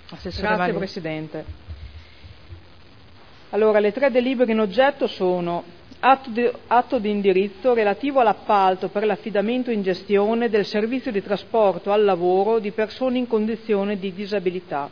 Grazie Presidente. Allora, le 3 delibere in oggetto sono atto di indirizzo relativo all'appalto per l'affidamento in gestione del servizio di trasporto al lavoro di persone in condizione di disabilità,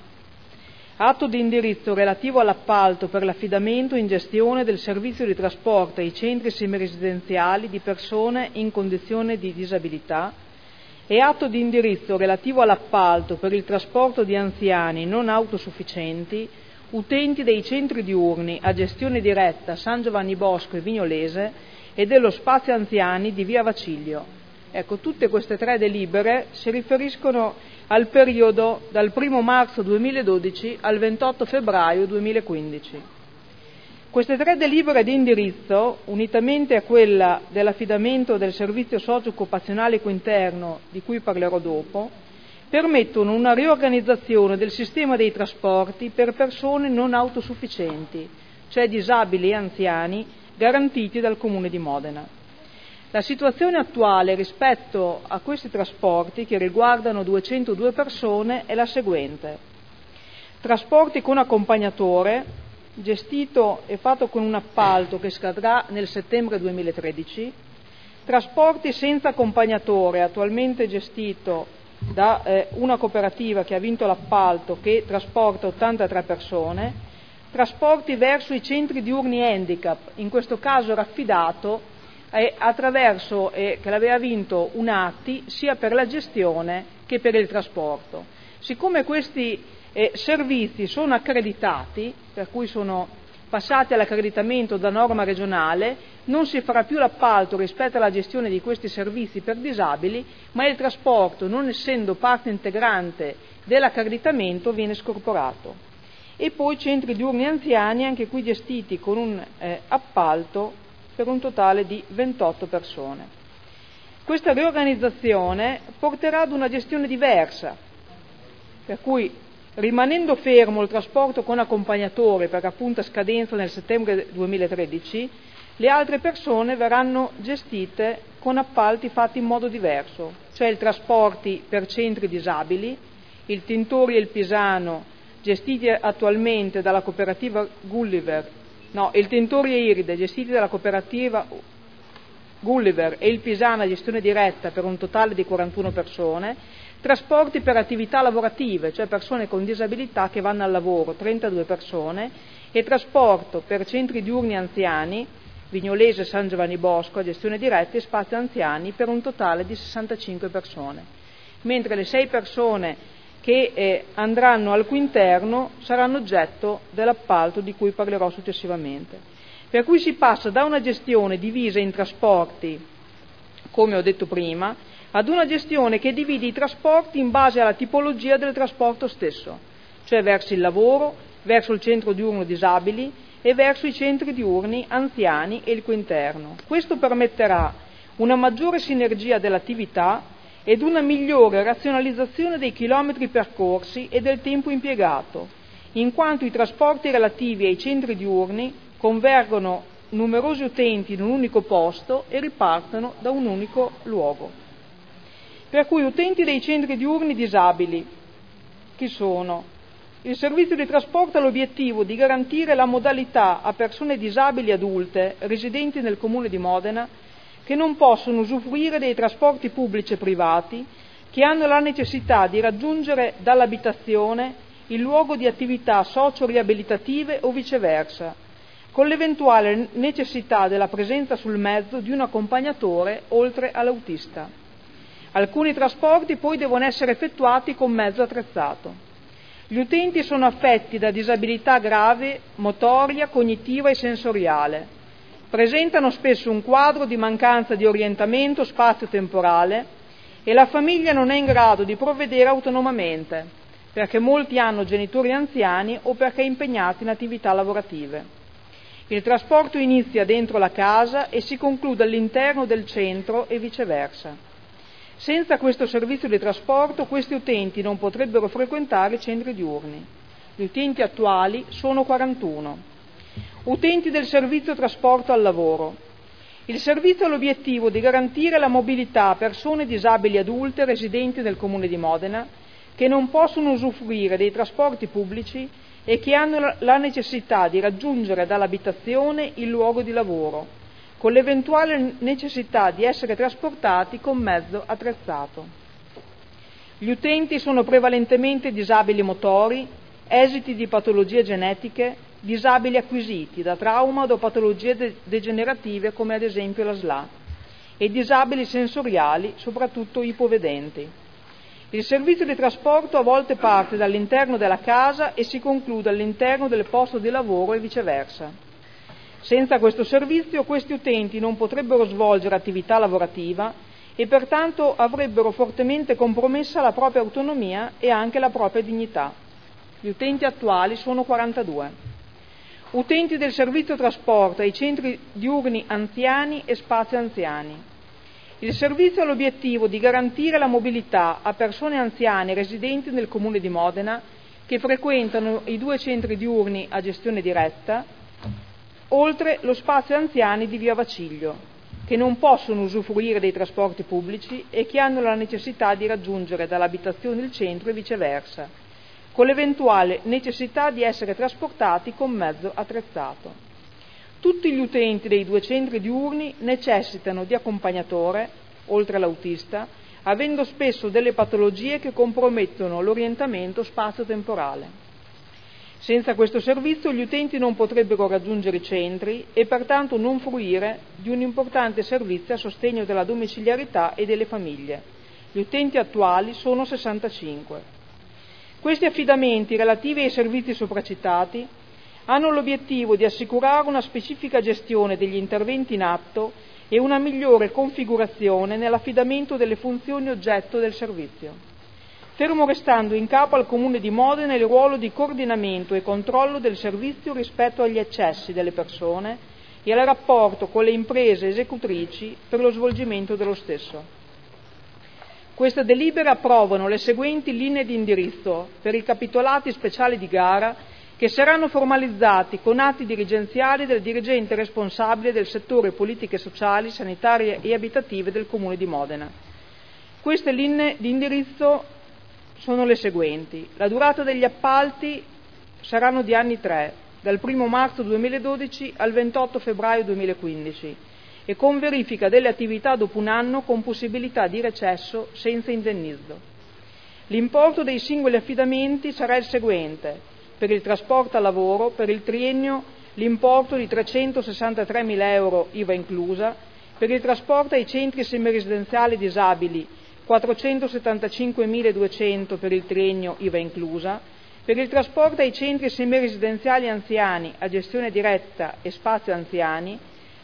atto di indirizzo relativo all'appalto per l'affidamento in gestione del servizio di trasporto ai centri semiresidenziali di persone in condizione di disabilità e atto di indirizzo relativo all'appalto per il trasporto di anziani non autosufficienti utenti dei centri diurni a gestione diretta San Giovanni Bosco e Vignolese e dello spazio anziani di via Vaciglio. Ecco, tutte queste 3 delibere si riferiscono al periodo dal 1 marzo 2012 al 28 febbraio 2015. Queste 3 delibere di indirizzo, unitamente a quella dell'affidamento del servizio socio-occupazionale equinterno, di cui parlerò dopo, permettono una riorganizzazione del sistema dei trasporti per persone non autosufficienti, cioè disabili e anziani, garantiti dal Comune di Modena. La situazione attuale rispetto a questi trasporti, che riguardano 202 persone, è la seguente. Trasporti con accompagnatore, gestito e fatto con un appalto che scadrà nel settembre 2013, trasporti senza accompagnatore, attualmente gestito da una cooperativa che ha vinto l'appalto che trasporta 83 persone, trasporti verso i centri diurni handicap, in questo caso era affidato attraverso che l'aveva vinto un ATI sia per la gestione che per il trasporto. Siccome questi servizi sono accreditati, per cui sono passati all'accreditamento da norma regionale, non si farà più l'appalto rispetto alla gestione di questi servizi per disabili, ma il trasporto, non essendo parte integrante dell'accreditamento, viene scorporato. E poi centri diurni anziani, anche qui gestiti con un appalto per un totale di 28 persone. Questa riorganizzazione porterà ad una gestione diversa, per cui rimanendo fermo il trasporto con accompagnatore, perché appunto a scadenza nel settembre 2013, le altre persone verranno gestite con appalti fatti in modo diverso, cioè i trasporti per centri disabili, il Tintori e il Pisano, gestiti attualmente dalla cooperativa il Tintori e Iride, gestiti dalla cooperativa Gulliver, e il Pisano a gestione diretta per un totale di 41 persone, trasporti per attività lavorative, cioè persone con disabilità che vanno al lavoro, 32 persone, e trasporto per centri diurni anziani, Vignolese e San Giovanni Bosco a gestione diretta e spazio anziani per un totale di 65 persone, mentre le 6 persone che andranno al quinterno saranno oggetto dell'appalto di cui parlerò successivamente. Per cui si passa da una gestione divisa in trasporti, come ho detto prima, ad una gestione che divide i trasporti in base alla tipologia del trasporto stesso, cioè verso il lavoro, verso il centro diurno disabili e verso i centri diurni anziani e il quinterno. Questo permetterà una maggiore sinergia dell'attività ed una migliore razionalizzazione dei chilometri percorsi e del tempo impiegato, in quanto i trasporti relativi ai centri diurni convergono numerosi utenti in un unico posto e ripartono da un unico luogo. Per cui utenti dei centri diurni disabili, chi sono? Il servizio di trasporto ha l'obiettivo di garantire la modalità a persone disabili adulte residenti nel Comune di Modena che non possono usufruire dei trasporti pubblici e privati, che hanno la necessità di raggiungere dall'abitazione il luogo di attività socio-riabilitative o viceversa, con l'eventuale necessità della presenza sul mezzo di un accompagnatore oltre all'autista. Alcuni trasporti poi devono essere effettuati con mezzo attrezzato. Gli utenti sono affetti da disabilità grave, motoria, cognitiva e sensoriale. Presentano spesso un quadro di mancanza di orientamento spazio-temporale e la famiglia non è in grado di provvedere autonomamente, perché molti hanno genitori anziani o perché impegnati in attività lavorative. Il trasporto inizia dentro la casa e si conclude all'interno del centro e viceversa. Senza questo servizio di trasporto questi utenti non potrebbero frequentare i centri diurni. Gli utenti attuali sono 41. Utenti del servizio trasporto al lavoro. Il servizio ha l'obiettivo di garantire la mobilità a persone disabili adulte residenti nel Comune di Modena, che non possono usufruire dei trasporti pubblici e che hanno la necessità di raggiungere dall'abitazione il luogo di lavoro, con l'eventuale necessità di essere trasportati con mezzo attrezzato. Gli utenti sono prevalentemente disabili motori, esiti di patologie genetiche, disabili acquisiti da trauma o patologie degenerative come ad esempio la SLA, e disabili sensoriali, soprattutto ipovedenti. Il servizio di trasporto a volte parte dall'interno della casa e si conclude all'interno del posto di lavoro e viceversa. Senza questo servizio questi utenti non potrebbero svolgere attività lavorativa e pertanto avrebbero fortemente compromessa la propria autonomia e anche la propria dignità. Gli utenti attuali sono 42. Utenti del servizio trasporto ai centri diurni anziani e spazi anziani. Il servizio ha l'obiettivo di garantire la mobilità a persone anziane residenti nel Comune di Modena che frequentano i 2 centri diurni a gestione diretta, oltre lo spazio anziani di Via Vaciglio, che non possono usufruire dei trasporti pubblici e che hanno la necessità di raggiungere dall'abitazione il centro e viceversa, con l'eventuale necessità di essere trasportati con mezzo attrezzato. Tutti gli utenti dei 2 centri diurni necessitano di accompagnatore, oltre all'autista, avendo spesso delle patologie che compromettono l'orientamento spazio-temporale. Senza questo servizio gli utenti non potrebbero raggiungere i centri e pertanto non fruire di un importante servizio a sostegno della domiciliarità e delle famiglie. Gli utenti attuali sono 65. Questi affidamenti relativi ai servizi sopracitati hanno l'obiettivo di assicurare una specifica gestione degli interventi in atto e una migliore configurazione nell'affidamento delle funzioni oggetto del servizio, fermo restando in capo al Comune di Modena il ruolo di coordinamento e controllo del servizio rispetto agli accessi delle persone e al rapporto con le imprese esecutrici per lo svolgimento dello stesso. Queste delibere approvano le seguenti linee di indirizzo per i capitolati speciali di gara che saranno formalizzati con atti dirigenziali del dirigente responsabile del settore politiche sociali, sanitarie e abitative del Comune di Modena. Queste linee di indirizzo sono le seguenti. La durata degli appalti saranno di anni 3, dal 1 marzo 2012 al 28 febbraio 2015, e con verifica delle attività dopo un anno con possibilità di recesso senza indennizzo. L'importo dei singoli affidamenti sarà il seguente. Per il trasporto al lavoro, per il triennio l'importo di 363.000 euro IVA inclusa, per il trasporto ai centri semiresidenziali disabili 475.200 per il triennio IVA inclusa, per il trasporto ai centri semiresidenziali anziani a gestione diretta e spazio anziani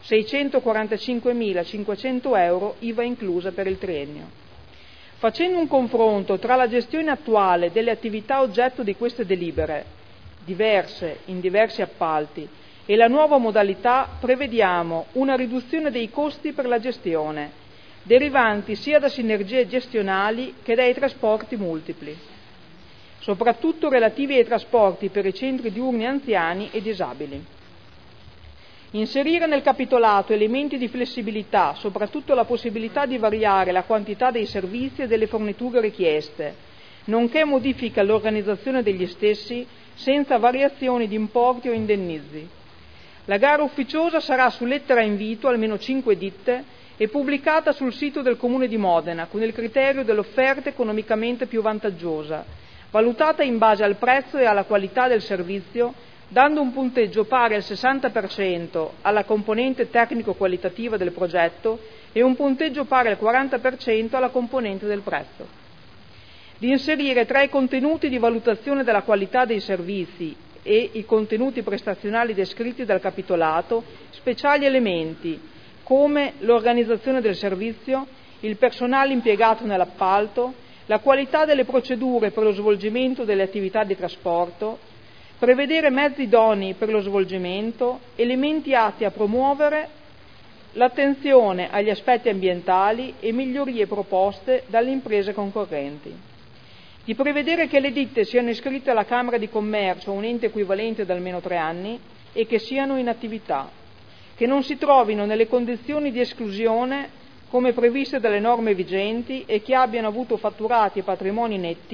645.500 euro IVA inclusa per il triennio. Facendo un confronto tra la gestione attuale delle attività oggetto di queste delibere, diverse in diversi appalti, e la nuova modalità, prevediamo una riduzione dei costi per la gestione, derivanti sia da sinergie gestionali che dai trasporti multipli, soprattutto relativi ai trasporti per i centri diurni anziani e disabili. Inserire nel capitolato elementi di flessibilità, soprattutto la possibilità di variare la quantità dei servizi e delle forniture richieste, nonché modifiche all'organizzazione degli stessi senza variazioni di importi o indennizi. La gara ufficiosa sarà su lettera invito, almeno 5 ditte, e pubblicata sul sito del Comune di Modena con il criterio dell'offerta economicamente più vantaggiosa, valutata in base al prezzo e alla qualità del servizio, dando un punteggio pari al 60% alla componente tecnico-qualitativa del progetto e un punteggio pari al 40% alla componente del prezzo. Di inserire tra i contenuti di valutazione della qualità dei servizi e i contenuti prestazionali descritti dal capitolato speciali elementi come l'organizzazione del servizio, il personale impiegato nell'appalto, la qualità delle procedure per lo svolgimento delle attività di trasporto, prevedere mezzi idonei per lo svolgimento, elementi atti a promuovere l'attenzione agli aspetti ambientali e migliorie proposte dalle imprese concorrenti. Di prevedere che le ditte siano iscritte alla Camera di Commercio o un ente equivalente da almeno 3 anni e che siano in attività, che non si trovino nelle condizioni di esclusione come previste dalle norme vigenti e che abbiano avuto fatturati e patrimoni netti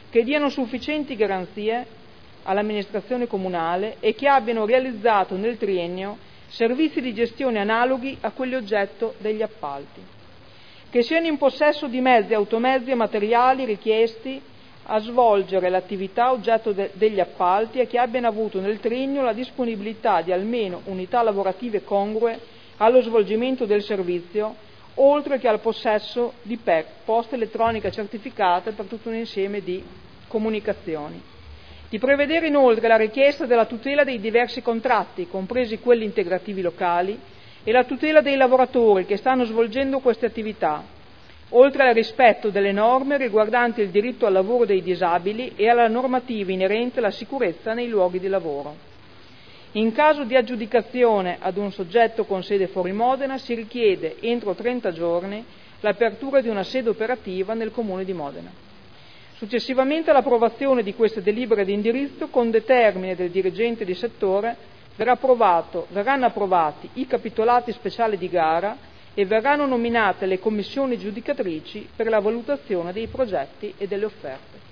che diano sufficienti garanzie all'amministrazione comunale e che abbiano realizzato nel triennio servizi di gestione analoghi a quelli oggetto degli appalti, che siano in possesso di mezzi, automezzi e materiali richiesti a svolgere l'attività oggetto degli appalti e che abbiano avuto nel triennio la disponibilità di almeno unità lavorative congrue allo svolgimento del servizio, oltre che al possesso di PEC, posta elettronica certificata, per tutto un insieme di comunicazioni. Di prevedere inoltre la richiesta della tutela dei diversi contratti, compresi quelli integrativi locali, e la tutela dei lavoratori che stanno svolgendo queste attività, oltre al rispetto delle norme riguardanti il diritto al lavoro dei disabili e alla normativa inerente alla sicurezza nei luoghi di lavoro. In caso di aggiudicazione ad un soggetto con sede fuori Modena, si richiede entro 30 giorni l'apertura di una sede operativa nel Comune di Modena. Successivamente all'approvazione di queste delibere di indirizzo, con determine del dirigente di settore, verranno approvati i capitolati speciali di gara e verranno nominate le commissioni giudicatrici per la valutazione dei progetti e delle offerte.